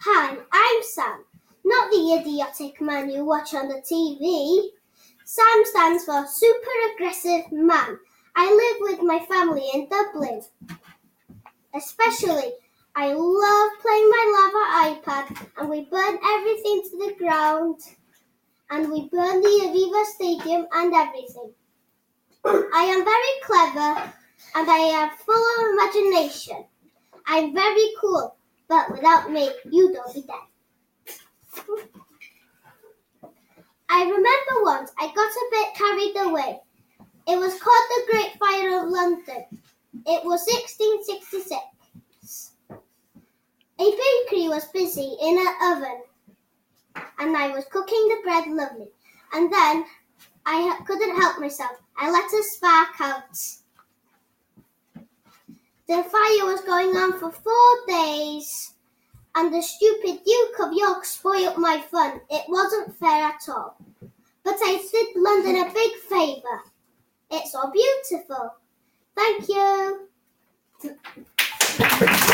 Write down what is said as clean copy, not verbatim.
Hi, I'm Sam, not the idiotic man you watch on the TV. Sam stands for Super Aggressive Man. I live with my family in Dublin. Especially, I love playing my lava iPad and we burn everything to the ground and we burn the Aviva Stadium and everything. I am very clever and I am full of imagination. I'm very cool, but without me, you'd all be dead. I remember once I got a bit carried away. It was called the Great Fire of London. It was 1666. A bakery was busy in an oven and I was cooking the bread lovely. And then I couldn't help myself. I let a spark out. The fire was going on for 4 days and the stupid Duke of York spoilt my fun. It wasn't fair at all. But I did London a big favour. It's all beautiful. Thank you.